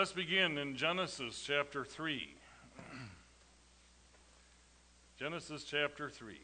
Let's begin in Genesis chapter 3. Genesis chapter 3.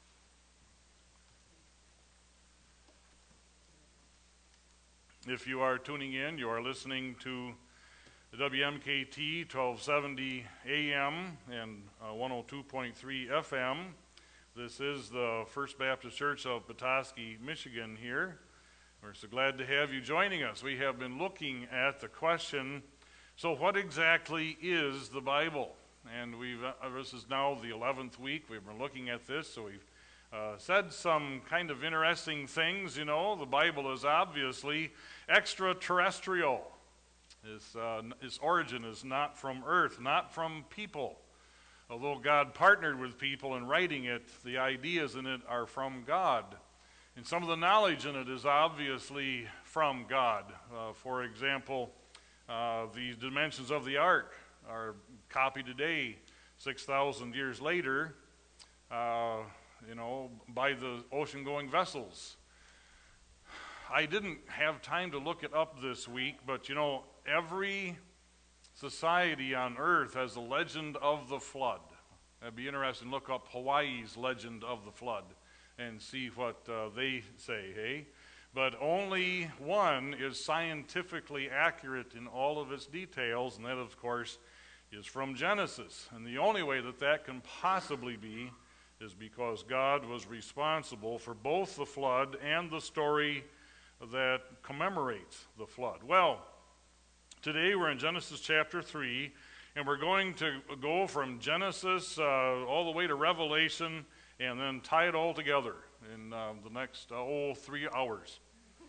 If you are tuning in, you are listening to the WMKT 1270 AM and 102.3 FM. This is the First Baptist Church of Petoskey, Michigan here. We're so glad to have you joining us. We have been looking at the question, so what exactly is the Bible? And this is now the 11th week we've been looking at this, so we've said some kind of interesting things. You know, the Bible is obviously extraterrestrial. Its origin is not from earth, not from people. Although God partnered with people in writing it, the ideas in it are from God. And some of the knowledge in it is obviously from God. For example, the dimensions of the ark are copied today, 6,000 years later, by the ocean-going vessels. I didn't have time to look it up this week, but every society on earth has a legend of the flood. It'd be interesting to look up Hawaii's legend of the flood and see what they say, hey? But only one is scientifically accurate in all of its details, and that, of course, is from Genesis. And the only way that can possibly be is because God was responsible for both the flood and the story that commemorates the flood. Well, today we're in Genesis chapter 3, and we're going to go from Genesis all the way to Revelation and then tie it all together in the next 3 hours.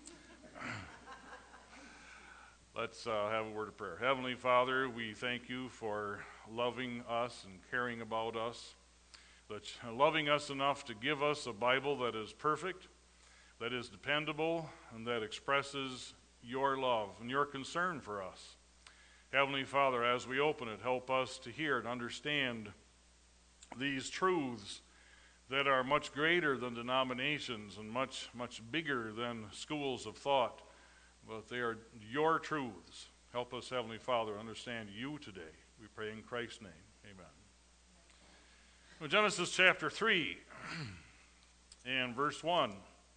Let's have a word of prayer. Heavenly Father, we thank you for loving us and caring about us, loving us enough to give us a Bible that is perfect, that is dependable, and that expresses your love and your concern for us. Heavenly Father, as we open it, help us to hear and understand these truths that are much greater than denominations and much, much bigger than schools of thought, but they are your truths. Help us, Heavenly Father, understand you today. We pray in Christ's name. Amen. Well, Genesis chapter 3 and verse 1.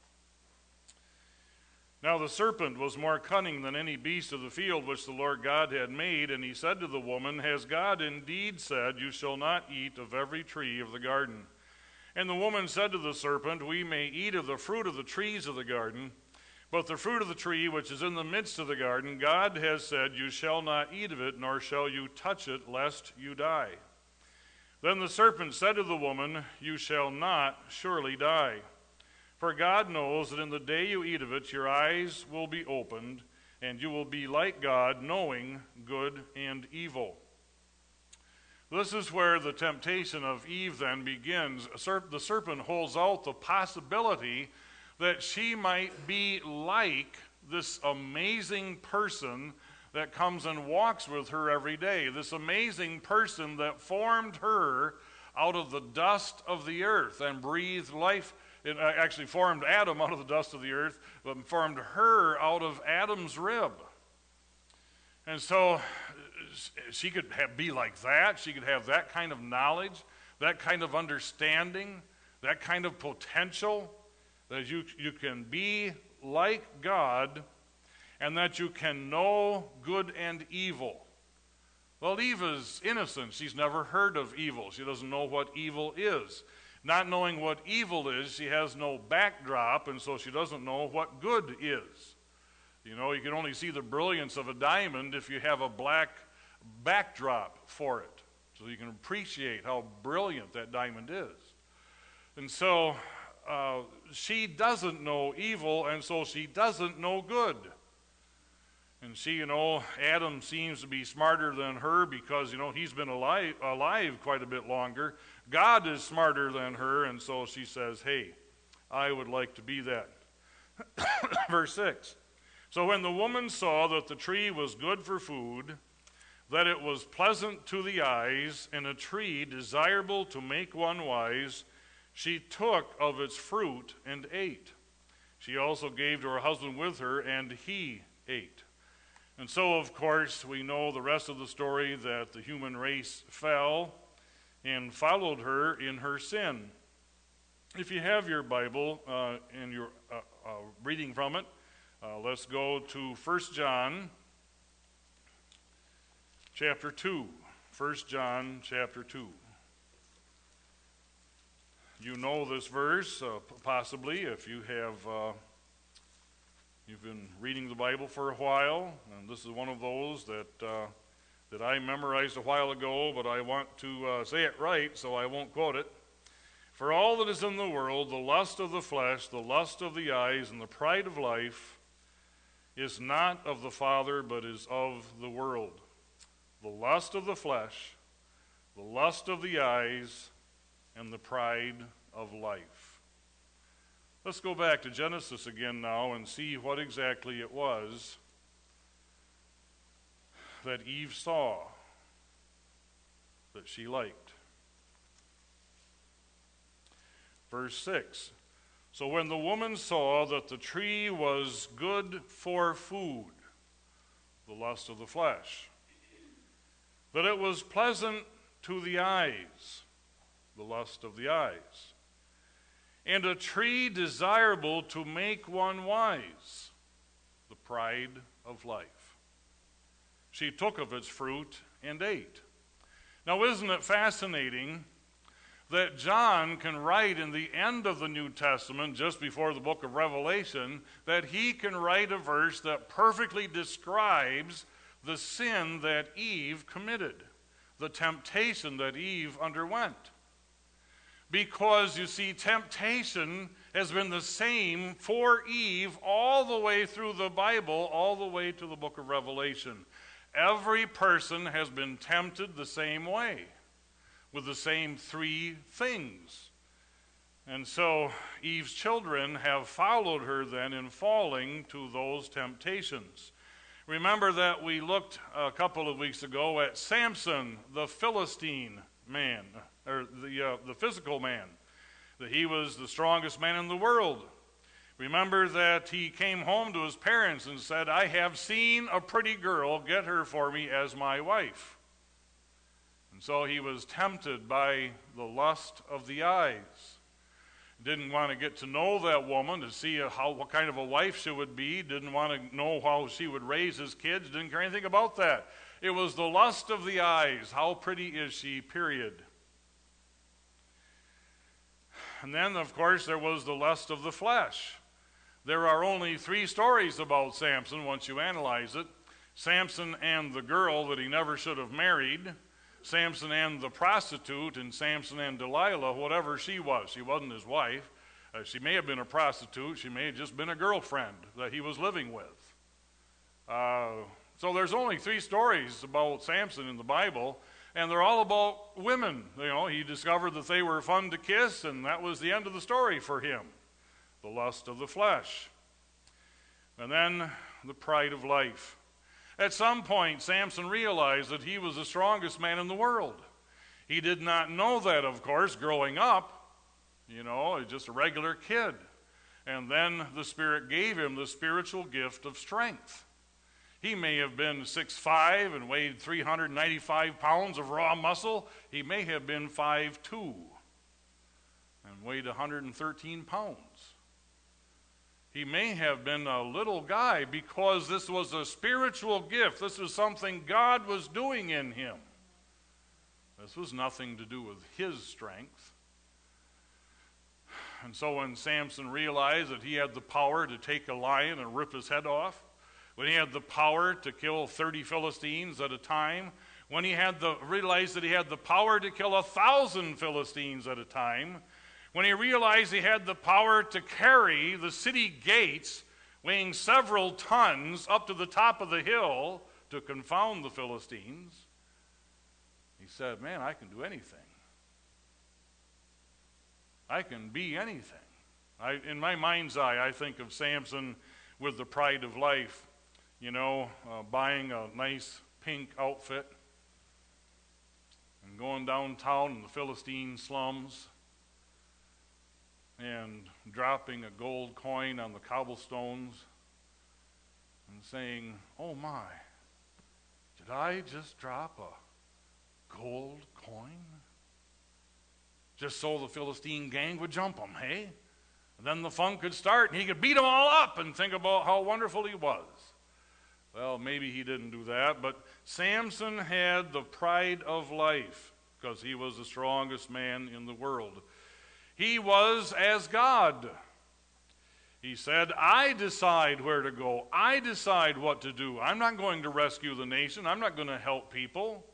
Now the serpent was more cunning than any beast of the field which the Lord God had made, and he said to the woman, Has God indeed said, You shall not eat of every tree of the garden? And the woman said to the serpent, We may eat of the fruit of the trees of the garden, but the fruit of the tree which is in the midst of the garden, God has said, You shall not eat of it, nor shall you touch it, lest you die. Then the serpent said to the woman, You shall not surely die. For God knows that in the day you eat of it, your eyes will be opened, and you will be like God, knowing good and evil. This is where the temptation of Eve then begins. The serpent holds out the possibility that she might be like this amazing person that comes and walks with her every day, this amazing person that formed her out of the dust of the earth and breathed life. It actually formed Adam out of the dust of the earth, but formed her out of Adam's rib. And so she could be like that. She could have that kind of knowledge, that kind of understanding, that kind of potential, that you can be like God and that you can know good and evil. Well, Eve is innocent. She's never heard of evil. She doesn't know what evil is. Not knowing what evil is, she has no backdrop, and so she doesn't know what good is. You can only see the brilliance of a diamond if you have a black backdrop for it, so you can appreciate how brilliant that diamond is. And so she doesn't know evil, and so she doesn't know good. And she, Adam seems to be smarter than her because, he's been alive quite a bit longer. God is smarter than her, and so she says, hey, I would like to be that. Verse 6. So when the woman saw that the tree was good for food, that it was pleasant to the eyes, and a tree desirable to make one wise, she took of its fruit and ate. She also gave to her husband with her, and he ate. And so, of course, we know the rest of the story, that the human race fell and followed her in her sin. If you have your Bible and you're reading from it, let's go to 1 John chapter 2. 1 John chapter 2. You know this verse, possibly, if you have you've been reading the Bible for a while, and this is one of those that I memorized a while ago, but I want to say it right, so I won't quote it. For all that is in the world, the lust of the flesh, the lust of the eyes, and the pride of life, is not of the Father, but is of the world. The lust of the flesh, the lust of the eyes, and the pride of life. Let's go back to Genesis again now and see what exactly it was that Eve saw that she liked. Verse 6. So when the woman saw that the tree was good for food, the lust of the flesh, that it was pleasant to the eyes, the lust of the eyes, and a tree desirable to make one wise, the pride of life, she took of its fruit and ate. Now, isn't it fascinating that John can write in the end of the New Testament, just before the book of Revelation, that he can write a verse that perfectly describes the sin that Eve committed, the temptation that Eve underwent. Because, you see, temptation has been the same for Eve all the way through the Bible, all the way to the book of Revelation. Every person has been tempted the same way, with the same three things. And so Eve's children have followed her then in falling to those temptations. Remember that we looked a couple of weeks ago at Samson, the Philistine man, or the physical man, that he was the strongest man in the world. Remember that he came home to his parents and said, I have seen a pretty girl, get her for me as my wife. And so he was tempted by the lust of the eyes. Didn't want to get to know that woman to see what kind of a wife she would be. Didn't want to know how she would raise his kids. Didn't care anything about that. It was the lust of the eyes. How pretty is she, period. And then, of course, there was the lust of the flesh. There are only 3 stories about Samson once you analyze it. Samson and the girl that he never should have married, Samson and the prostitute, and Samson and Delilah, whatever she was. She wasn't his wife. She may have been a prostitute. She may have just been a girlfriend that he was living with. So there's only 3 stories about Samson in the Bible, and they're all about women. You know, he discovered that they were fun to kiss, and that was the end of the story for him. The lust of the flesh. And then the pride of life. At some point, Samson realized that he was the strongest man in the world. He did not know that, of course, growing up. You know, just a regular kid. And then the Spirit gave him the spiritual gift of strength. He may have been 6'5" and weighed 395 pounds of raw muscle. He may have been 5'2" and weighed 113 pounds. He may have been a little guy because this was a spiritual gift. This was something God was doing in him. This was nothing to do with his strength. And so when Samson realized that he had the power to take a lion and rip his head off, when he had the power to kill 30 Philistines at a time, when he realized that he had the power to kill 1,000 Philistines at a time, when he realized he had the power to carry the city gates weighing several tons up to the top of the hill to confound the Philistines, he said, man, I can do anything. I can be anything. In my mind's eye, I think of Samson with the pride of life, buying a nice pink outfit and going downtown in the Philistine slums and dropping a gold coin on the cobblestones and saying, oh my, did I just drop a gold coin? Just so the Philistine gang would jump him, hey? And then the fun could start, and he could beat them all up and think about how wonderful he was. Well, maybe he didn't do that, but Samson had the pride of life because he was the strongest man in the world. He was as God. He said, I decide where to go. I decide what to do. I'm not going to rescue the nation. I'm not going to help people.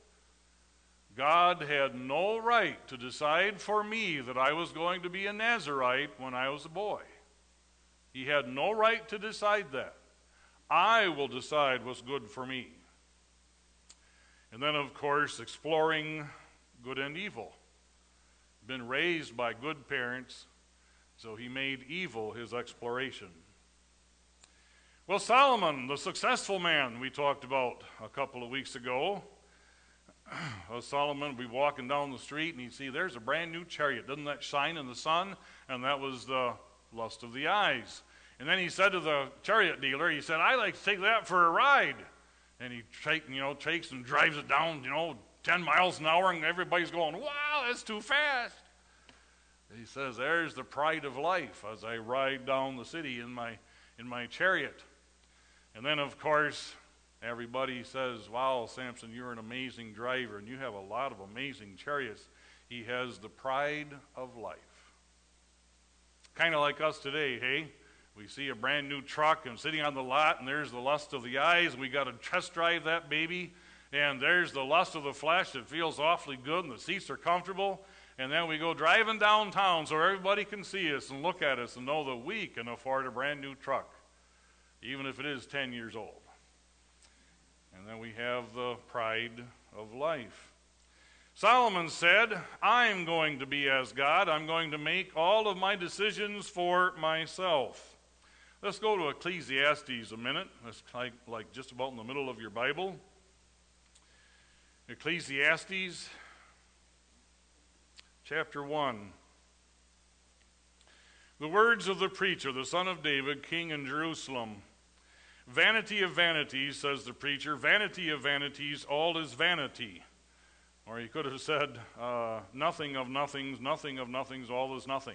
God had no right to decide for me that I was going to be a Nazirite when I was a boy. He had no right to decide that. I will decide what's good for me. And then, of course, exploring good and evil. Been raised by good parents, so he made evil his exploration. Well, Solomon, the successful man we talked about a couple of weeks ago, Solomon would be walking down the street and he'd see there's a brand new chariot. Doesn't that shine in the sun? And that was the lust of the eyes. And then he said to the chariot dealer, he said, I'd like to take that for a ride. And he takes and drives it down, 10 miles an hour, and everybody's going, wow, that's too fast. He says, there's the pride of life as I ride down the city in my chariot. And then, of course, everybody says, wow, Samson, you're an amazing driver, and you have a lot of amazing chariots. He has the pride of life. Kind of like us today, hey? We see a brand new truck and sitting on the lot, and there's the lust of the eyes. We got to test drive that baby, and there's the lust of the flesh. It feels awfully good, and the seats are comfortable. And then we go driving downtown so everybody can see us and look at us and know that we can afford a brand new truck, even if it is 10 years old. And then we have the pride of life. Solomon said, I'm going to be as God. I'm going to make all of my decisions for myself. Let's go to Ecclesiastes a minute. That's like just about in the middle of your Bible. Ecclesiastes chapter 1. The words of the preacher, the son of David, king in Jerusalem. Vanity of vanities, says the preacher, vanity of vanities, all is vanity. Or he could have said, nothing of nothings, all is nothing.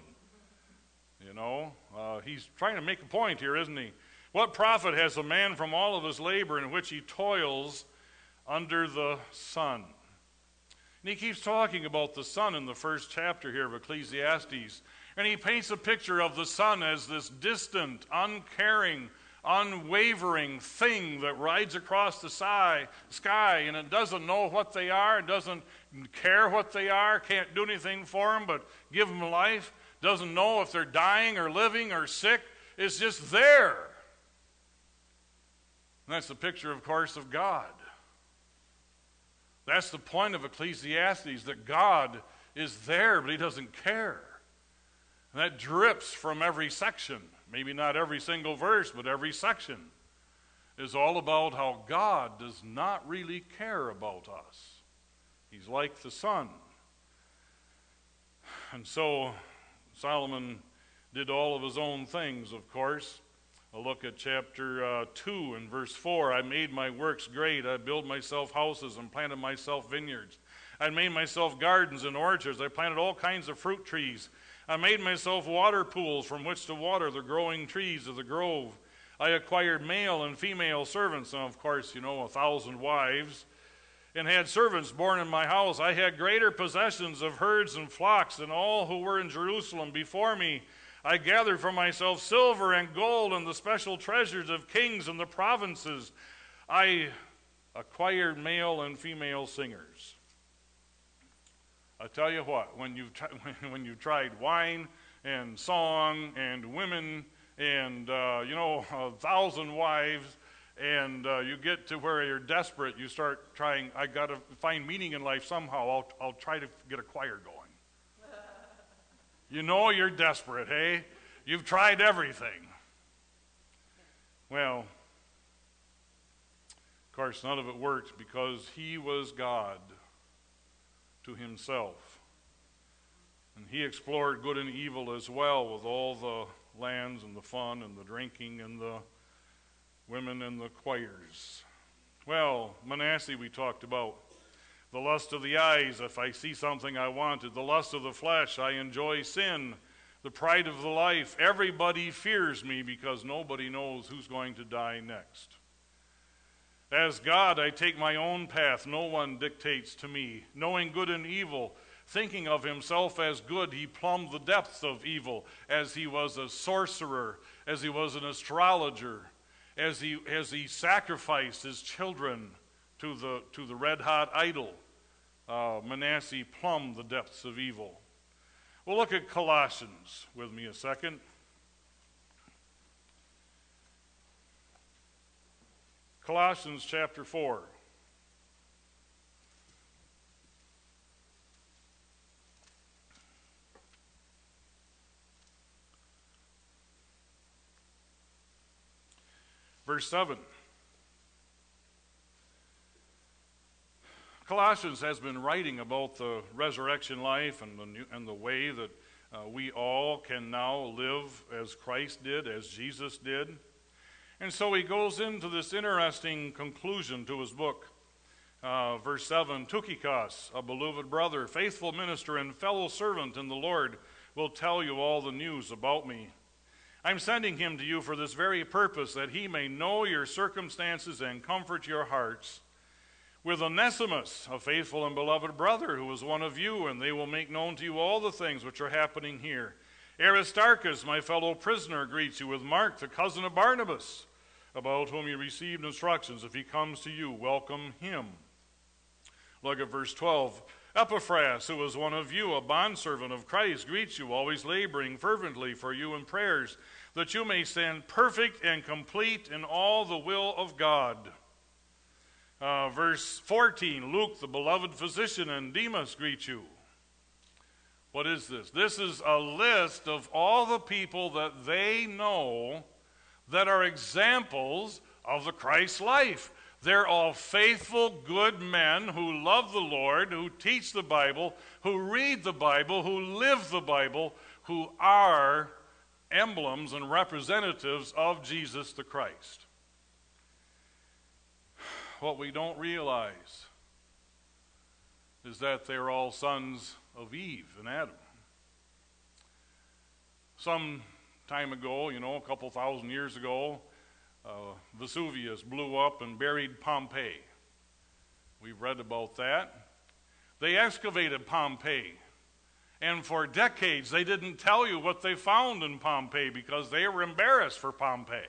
He's trying to make a point here, isn't he? What profit has a man from all of his labor in which he toils under the sun? And he keeps talking about the sun in the first chapter here of Ecclesiastes. And he paints a picture of the sun as this distant, uncaring, unwavering thing that rides across the sky, and it doesn't know what they are, it doesn't care what they are, can't do anything for them but give them life, doesn't know if they're dying or living or sick. It's just there. And that's the picture, of course, of God. That's the point of Ecclesiastes, that God is there, but he doesn't care. And that drips from every section. Maybe not every single verse, but every section is all about how God does not really care about us. He's like the sun. And so Solomon did all of his own things, of course. A look at chapter 2 and verse 4. I made my works great. I built myself houses and planted myself vineyards. I made myself gardens and orchards. I planted all kinds of fruit trees. I made myself water pools from which to water the growing trees of the grove. I acquired male and female servants, and of course, 1,000 wives, and had servants born in my house. I had greater possessions of herds and flocks than all who were in Jerusalem before me. I gathered for myself silver and gold and the special treasures of kings in the provinces. I acquired male and female singers. I tell you what, when you've tried wine and song and women and 1,000 wives, and you get to where you're desperate, you start trying. I got to find meaning in life somehow. I'll try to get a choir going. You're desperate, hey? You've tried everything. Well, of course, none of it worked because he was God to himself. And he explored good and evil as well with all the lands and the fun and the drinking and the women in the choirs. Well, Manasseh we talked about. The lust of the eyes, if I see something I wanted. The lust of the flesh, I enjoy sin. The pride of the life, everybody fears me because nobody knows who's going to die next. As God, I take my own path. No one dictates to me. Knowing good and evil, thinking of himself as good, he plumbed the depths of evil, as he was a sorcerer, as he was an astrologer, as he sacrificed his children to the red-hot idol. Manasseh plumbed the depths of evil. We'll look at Colossians with me a second. Colossians chapter 4. Verse 7. Colossians has been writing about the resurrection life and the way that we all can now live as Christ did, as Jesus did. And so he goes into this interesting conclusion to his book. Verse 7, Tychicus, a beloved brother, faithful minister and fellow servant in the Lord, will tell you all the news about me. I'm sending him to you for this very purpose, that he may know your circumstances and comfort your hearts. With Onesimus, a faithful and beloved brother who is one of you, and they will make known to you all the things which are happening here. Aristarchus, my fellow prisoner, greets you, with Mark, the cousin of Barnabas, about whom you received instructions. If he comes to you, welcome him. Look at verse 12. Epaphras, who is one of you, a bondservant of Christ, greets you, always laboring fervently for you in prayers, that you may stand perfect and complete in all the will of God. Verse 14, Luke, the beloved physician, and Demas greet you. What is this? This is a list of all the people that they know that are examples of the Christ life. They're all faithful, good men who love the Lord, who teach the Bible, who read the Bible, who live the Bible, who are emblems and representatives of Jesus the Christ. What we don't realize is that they're all sons of Eve and Adam. Some time ago, a couple thousand years ago, Vesuvius blew up and buried Pompeii. We've read about that. They excavated Pompeii, and for decades they didn't tell you what they found in Pompeii because they were embarrassed for Pompeii.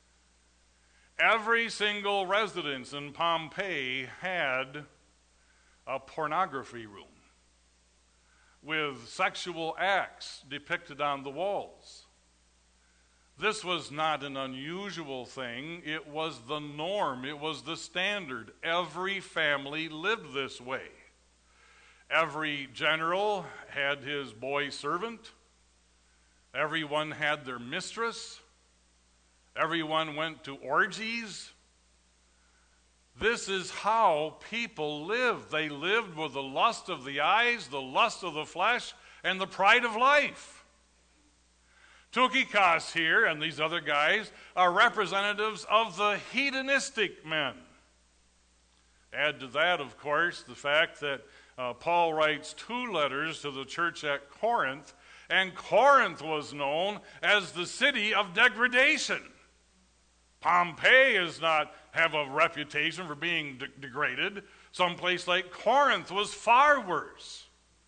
Every single residence in Pompeii had a pornography room with sexual acts depicted on the walls. This was not an unusual thing. It was the norm. It was the standard. Every family lived this way. Every general had his boy servant. Everyone had their mistress. Everyone went to orgies. This is how people lived. They lived with the lust of the eyes, the lust of the flesh, and the pride of life. Tychicus here and these other guys are representatives of the hedonistic men. Add to that, of course, the fact that Paul writes 2 letters to the church at Corinth, and Corinth was known as the city of degradation. Pompeii does not have a reputation for being degraded. Someplace like Corinth was far worse.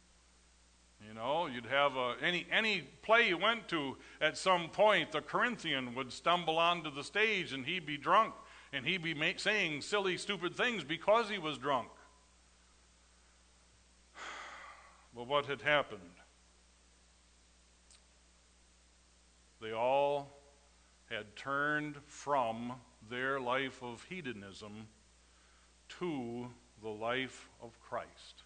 You'd have any play you went to, at some point, the Corinthian would stumble onto the stage and he'd be drunk, and he'd be saying silly, stupid things because he was drunk. Well, what had happened? They all had turned from their life of hedonism to the life of Christ.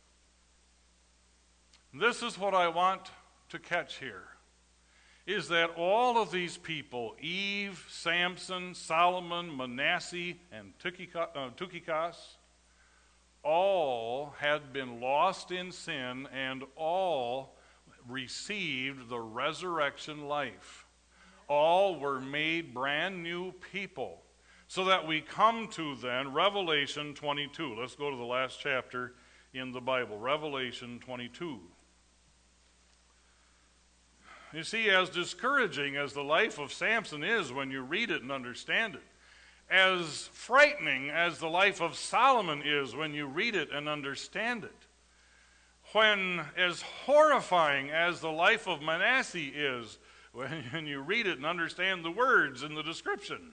This is what I want to catch here, is that all of these people, Eve, Samson, Solomon, Manasseh, and Tychicus, all had been lost in sin and all received the resurrection life. All were made brand new people. So that we come to then Revelation 22. Let's go to the last chapter in the Bible, Revelation 22. You see, as discouraging as the life of Samson is when you read it and understand it, as frightening as the life of Solomon is when you read it and understand it, when as horrifying as the life of Manasseh is when you read it and understand the words and the description,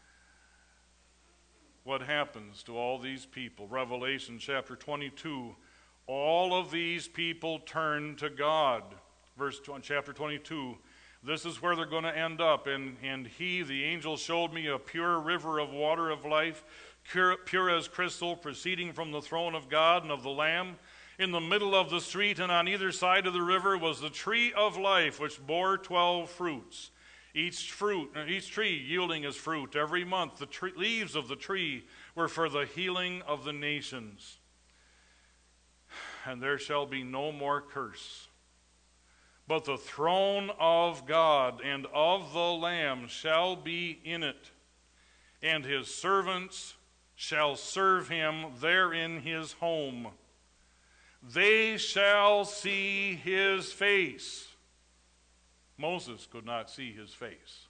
what happens to all these people? Revelation chapter 22, all of these people turn to God. Chapter 22, this is where they're going to end up. And he, the angel, showed me a pure river of water of life, pure as crystal, proceeding from the throne of God and of the Lamb. In the middle of the street and on either side of the river was the tree of life, which bore 12 fruits. Each tree yielding his fruit every month. The leaves of the tree were for the healing of the nations. And there shall be no more curse. But the throne of God and of the Lamb shall be in it, and his servants shall serve him there in his home. They shall see his face. Moses could not see his face.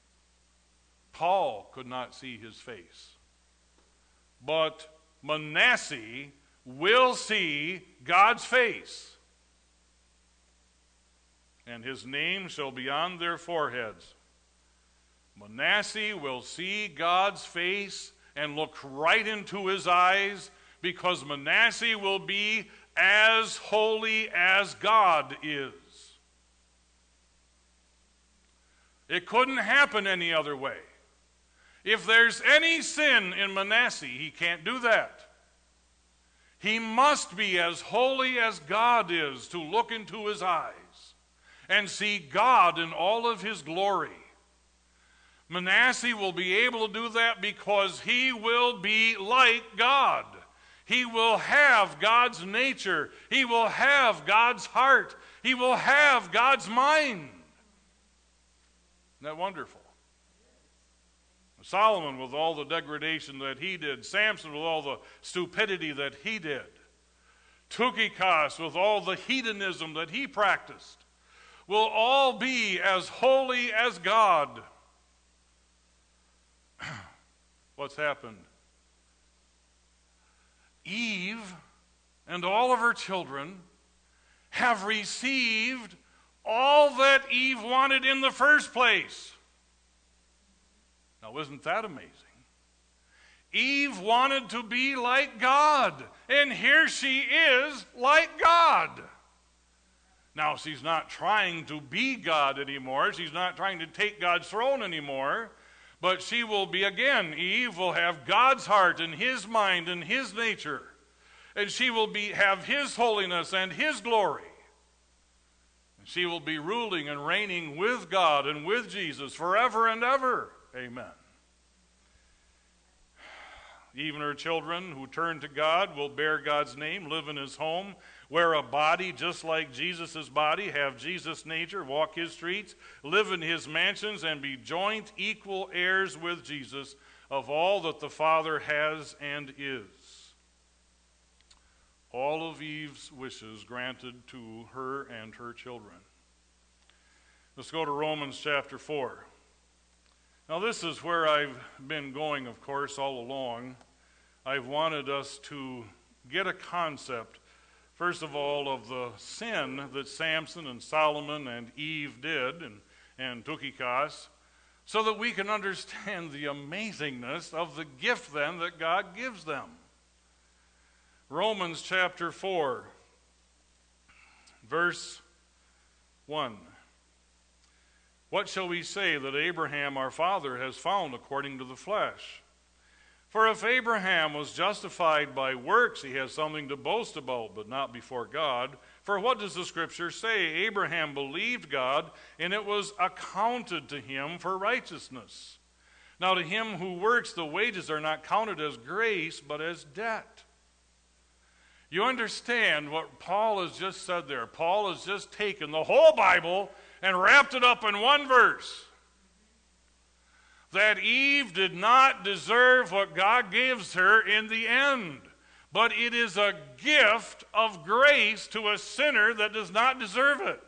Paul could not see his face. But Manasseh will see God's face. And his name shall be on their foreheads. Manasseh will see God's face and look right into his eyes, because Manasseh will be as holy as God is. It couldn't happen any other way. If there's any sin in Manasseh, he can't do that. He must be as holy as God is to look into his eyes and see God in all of his glory. Manasseh will be able to do that because he will be like God. He will have God's nature. He will have God's heart. He will have God's mind. Isn't that wonderful? Solomon with all the degradation that he did. Samson with all the stupidity that he did. Tychicus with all the hedonism that he practiced. Will all be as holy as God. What's happened? Eve and all of her children have received all that Eve wanted in the first place. Now, isn't that amazing? Eve wanted to be like God, and here she is like God. Now, she's not trying to be God anymore. She's not trying to take God's throne anymore. But she will be, again, Eve will have God's heart and his mind and his nature. And she will have his holiness and his glory. And she will be ruling and reigning with God and with Jesus forever and ever. Amen. Even her children who turn to God will bear God's name, live in his home, wear a body just like Jesus' body, have Jesus' nature, walk his streets, live in his mansions, and be joint equal heirs with Jesus of all that the Father has and is. All of Eve's wishes granted to her and her children. Let's go to Romans chapter 4. Now this is where I've been going, of course, all along. I've wanted us to get a concept, first of all, of the sin that Samson and Solomon and Eve did and Tychicus, so that we can understand the amazingness of the gift then that God gives them. Romans chapter 4, verse 1. What shall we say that Abraham our father has found according to the flesh? For if Abraham was justified by works, he has something to boast about, but not before God. For what does the Scripture say? Abraham believed God, and it was accounted to him for righteousness. Now to him who works, the wages are not counted as grace, but as debt. You understand what Paul has just said there. Paul has just taken the whole Bible and wrapped it up in one verse. that Eve did not deserve what God gives her in the end. But it is a gift of grace to a sinner that does not deserve it.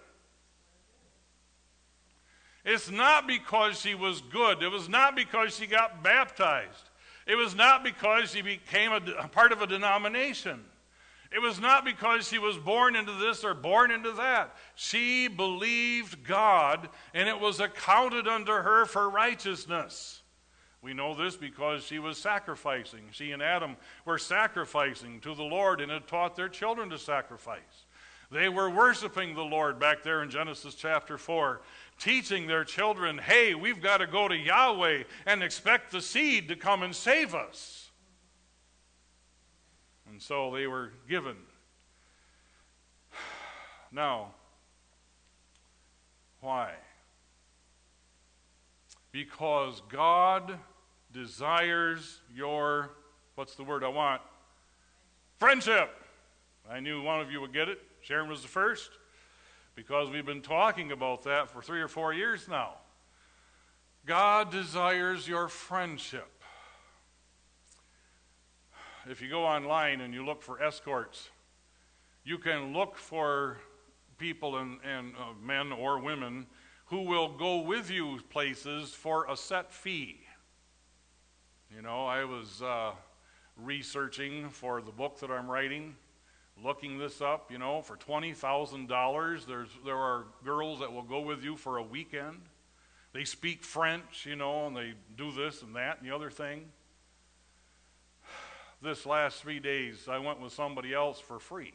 It's not because she was good. It was not because she got baptized. It was not because she became a part of a denomination. It was not because she was born into this or born into that. She believed God, and it was accounted unto her for righteousness. We know this because she was sacrificing. She and Adam were sacrificing to the Lord and had taught their children to sacrifice. They were worshiping the Lord back there in Genesis chapter 4, teaching their children, hey, we've got to go to Yahweh and expect the seed to come and save us. And so they were given. Now, why? Because God desires your, what's the word I want? Friendship. I knew one of you would get it. Sharon was the first, because we've been talking about that for 3 or 4 years now. God desires your friendship. If you go online and you look for escorts, you can look for people and men or women who will go with you places for a set fee. You know, I was researching for the book that I'm writing, looking this up, you know, for $20,000, there are girls that will go with you for a weekend. They speak French, you know, and they do this and that and the other thing. This last 3 days, I went with somebody else for free.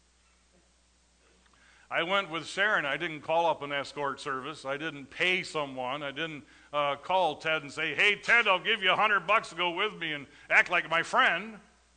I went with Sharon. I didn't call up an escort service. I didn't pay someone. I didn't call Ted and say, hey, Ted, I'll give you $100 to go with me and act like my friend.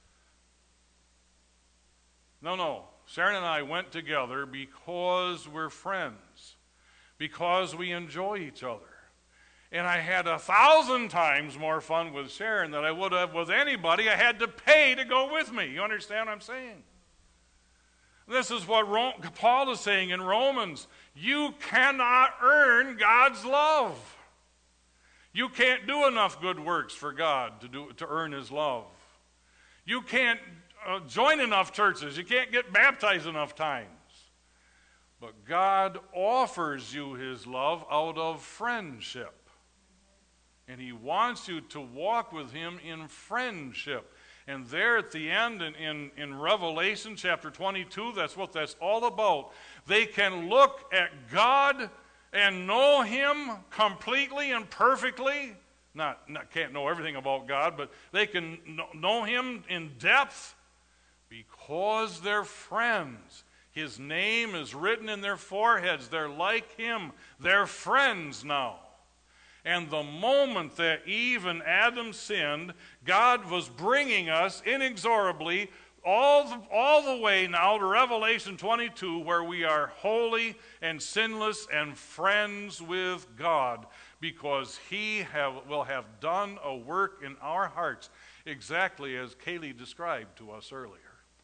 No. Sharon and I went together because we're friends, because we enjoy each other. And I had 1,000 times more fun with Sharon than I would have with anybody I had to pay to go with me. You understand what I'm saying? This is what Paul is saying in Romans. You cannot earn God's love. You can't do enough good works for God to earn his love. You can't join enough churches. You can't get baptized enough times. But God offers you his love out of friendship. And he wants you to walk with him in friendship. And there at the end in Revelation chapter 22, that's what that's all about. They can look at God and know him completely and perfectly. Can't know everything about God, but they can know him in depth because they're friends. His name is written in their foreheads. They're like him. They're friends now. And the moment that Eve and Adam sinned, God was bringing us inexorably all the way now to Revelation 22, where we are holy and sinless and friends with God, because he will have done a work in our hearts, exactly as Kaylee described to us earlier.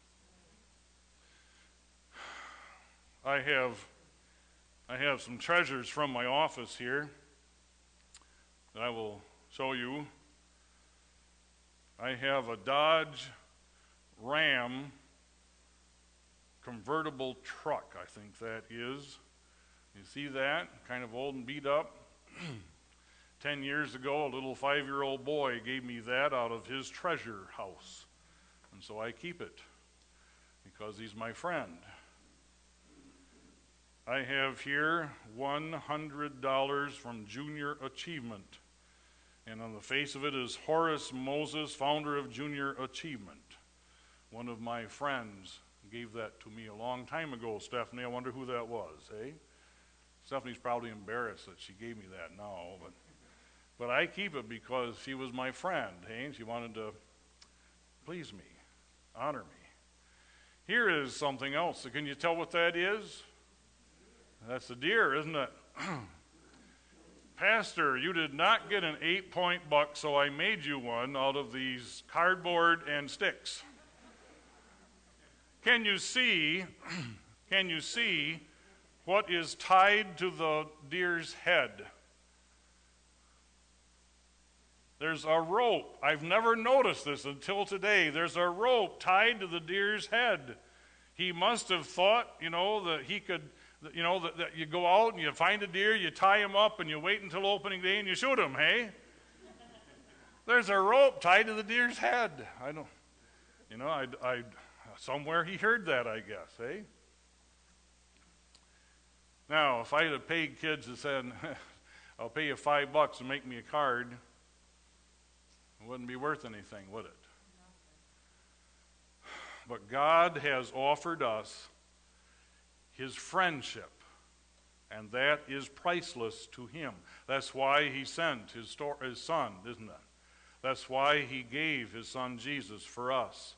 I have some treasures from my office here that I will show you. I have a Dodge Ram convertible truck, I think that is. You see that? Kind of old and beat up. 10 years ago, a little 5-year-old boy gave me that out of his treasure house. And so I keep it because he's my friend. I have here $100 from Junior Achievement. And on the face of it is Horace Moses, founder of Junior Achievement. One of my friends gave that to me a long time ago, Stephanie. I wonder who that was, eh? Stephanie's probably embarrassed that she gave me that now. But I keep it because she was my friend, eh? And she wanted to please me, honor me. Here is something else. Can you tell what that is? That's a deer, isn't it? Pastor, you did not get an 8-point buck, so I made you one out of these cardboard and sticks. Can you see what is tied to the deer's head? There's a rope. I've never noticed this until today. There's a rope tied to the deer's head. He must have thought, that he could, that you go out and you find a deer, you tie him up, and you wait until opening day and you shoot him, hey? There's a rope tied to the deer's head. I don't, somewhere he heard that, I guess, eh? Now, if I had paid kids that said, I'll pay you $5 and make me a card, it wouldn't be worth anything, would it? But God has offered us his friendship, and that is priceless to him. That's why he sent his son, isn't it? That's why he gave his son Jesus for us.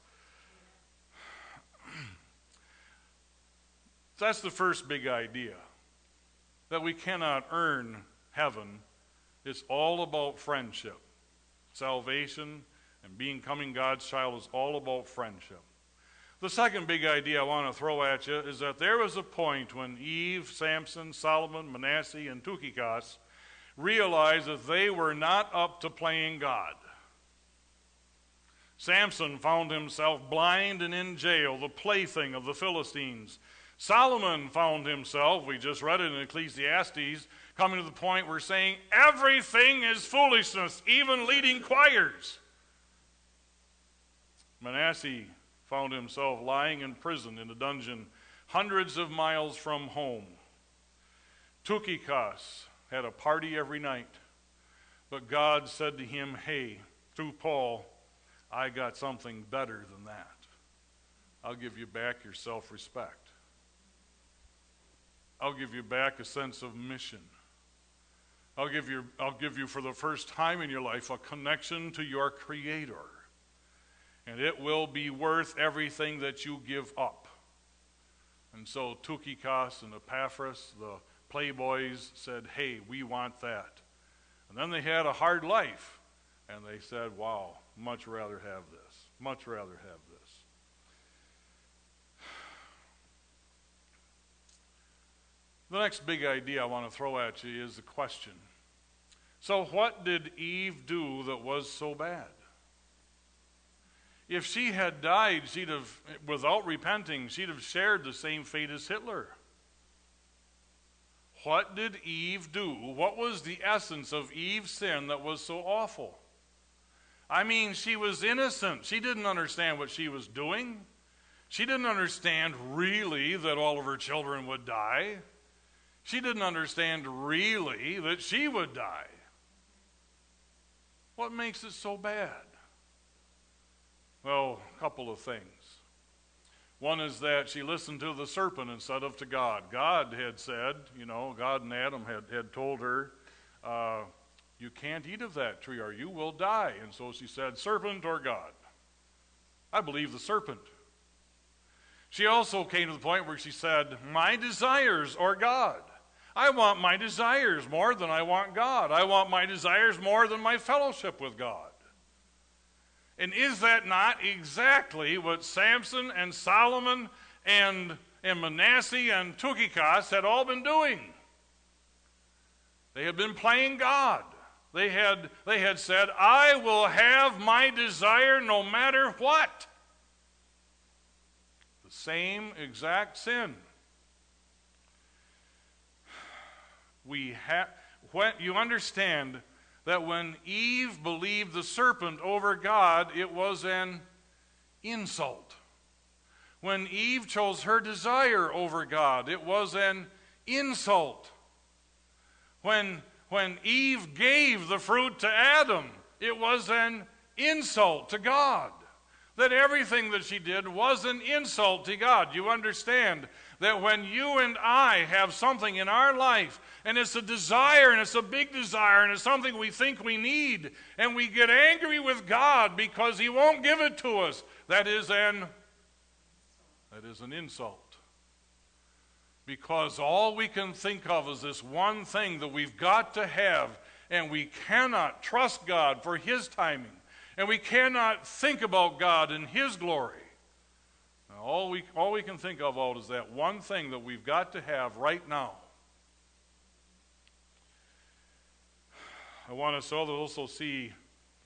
That's the first big idea, that we cannot earn heaven. It's all about friendship. Salvation and becoming God's child is all about friendship. The second big idea I want to throw at you is that there was a point when Eve, Samson, Solomon, Manasseh, and Tychicus realized that they were not up to playing God. Samson found himself blind and in jail, the plaything of the Philistines. Solomon found himself, we just read it in Ecclesiastes, coming to the point where saying everything is foolishness, even leading choirs. Manasseh found himself lying in prison in a dungeon hundreds of miles from home. Tychicus had a party every night, but God said to him, hey, through Paul, I got something better than that. I'll give you back your self-respect. I'll give you back a sense of mission. I'll give you for the first time in your life a connection to your Creator. And it will be worth everything that you give up. And so Tychicus and Epaphras, the playboys, said, hey, we want that. And then they had a hard life. And they said, wow, much rather have this. Much rather have this. The next big idea I want to throw at you is the question. So what did Eve do that was so bad? If she had died, without repenting, she'd have shared the same fate as Hitler. What did Eve do? What was the essence of Eve's sin that was so awful? I mean, she was innocent. She didn't understand what she was doing. She didn't understand really that all of her children would die. She didn't understand really that she would die. What makes it so bad? Well, a couple of things. One is that she listened to the serpent instead of to God. God had said, God and Adam had told her, you can't eat of that tree or you will die. And so she said, serpent or God? I believe the serpent. She also came to the point where she said, my desires or God? I want my desires more than I want God. I want my desires more than my fellowship with God. And is that not exactly what Samson and Solomon and Manasseh and Tychicus had all been doing? They had been playing God. They had said, I will have my desire no matter what. The same exact sin. You understand that when Eve believed the serpent over God, it was an insult. When Eve chose her desire over God, it was an insult. When Eve gave the fruit to Adam, it was an insult to God. That everything that she did was an insult to God. You understand that when you and I have something in our life, and it's a desire, and it's a big desire, and it's something we think we need, and we get angry with God because he won't give it to us, that is an insult. Because all we can think of is this one thing that we've got to have, and we cannot trust God for his timing, and we cannot think about God and his glory. Now, all we can think of is that one thing that we've got to have right now. I want us to also see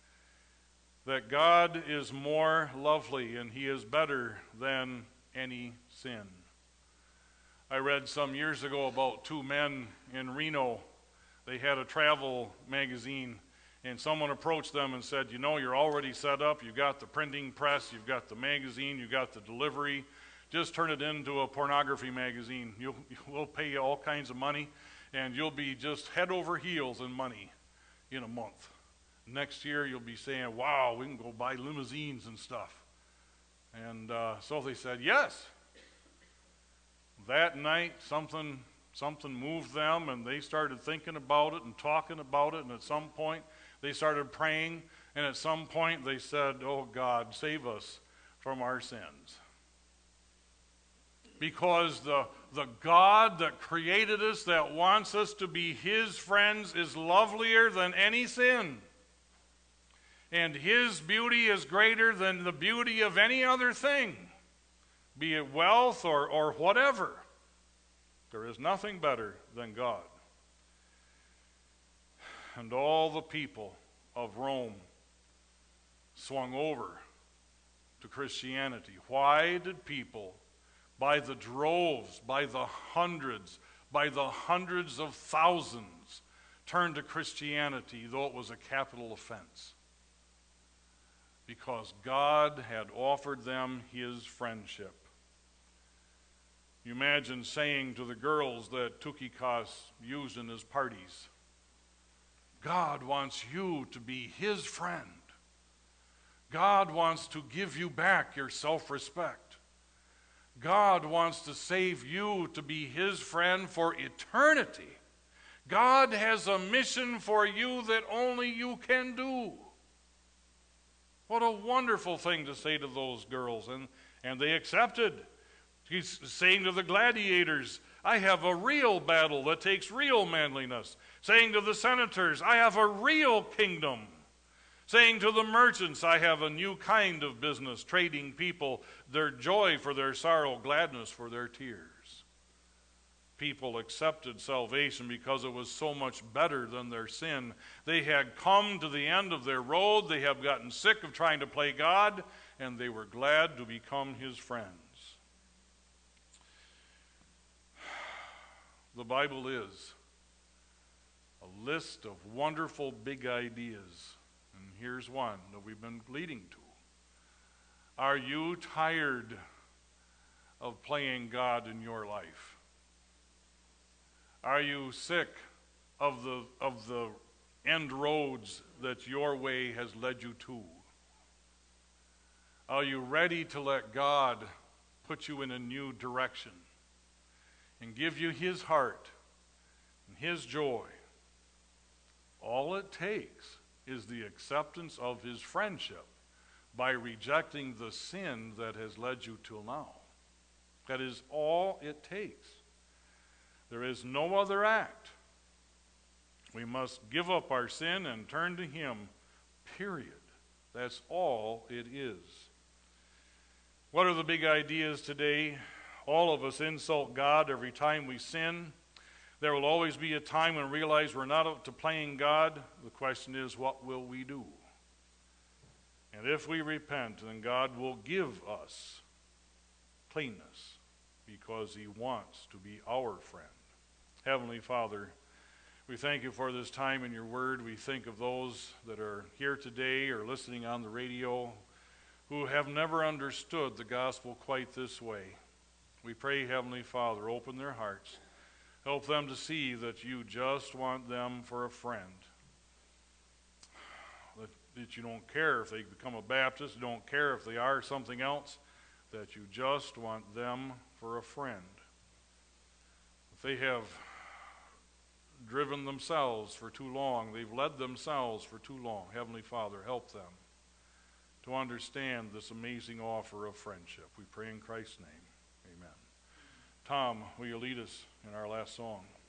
that God is more lovely and he is better than any sin. I read some years ago about two men in Reno. They had a travel magazine, and someone approached them and said, you know, you're already set up. You've got the printing press, you've got the magazine, you've got the delivery. Just turn it into a pornography magazine. We'll pay you all kinds of money, and you'll be just head over heels in money in a month. Next year, you'll be saying, wow, we can go buy limousines and stuff. And so they said, yes. That night, something moved them, and they started thinking about it and talking about it, and at some point, they started praying, and at some point, they said, oh, God, save us from our sins. Because the God that created us, that wants us to be his friends, is lovelier than any sin. And his beauty is greater than the beauty of any other thing, be it wealth or whatever. There is nothing better than God. And all the people of Rome swung over to Christianity. Why did people, by the droves, by the hundreds of thousands, turn to Christianity, though it was a capital offense? Because God had offered them his friendship. You imagine saying to the girls that Tukikos used in his parties, God wants you to be his friend. God wants to give you back your self-respect. God wants to save you to be his friend for eternity. God has a mission for you that only you can do. What a wonderful thing to say to those girls, and they accepted. He's saying to the gladiators, I have a real battle that takes real manliness. Saying to the senators, I have a real kingdom. Saying to the merchants, I have a new kind of business, trading people their joy for their sorrow, gladness for their tears. People accepted salvation because it was so much better than their sin. They had come to the end of their road. They have gotten sick of trying to play God, and they were glad to become his friends. The Bible is a list of wonderful big ideas. And here's one that we've been leading to. Are you tired of playing God in your life? Are you sick of the end roads that your way has led you to? Are you ready to let God put you in a new direction and give you his heart and his joy? All it takes is the acceptance of his friendship by rejecting the sin that has led you till now. That is all it takes. There is no other act. We must give up our sin and turn to him, period. That's all it is. What are the big ideas today? All of us insult God every time we sin. There will always be a time when we realize we're not up to playing God. The question is, what will we do? And if we repent, then God will give us cleanness because he wants to be our friend. Heavenly Father, we thank you for this time in your word. We think of those that are here today or listening on the radio who have never understood the gospel quite this way. We pray, Heavenly Father, open their hearts. Help them to see that you just want them for a friend. That you don't care if they become a Baptist, you don't care if they are something else, that you just want them for a friend. If they have driven themselves for too long, they've led themselves for too long, Heavenly Father, help them to understand this amazing offer of friendship. We pray in Christ's name. Amen. Tom, will you lead us in our last song?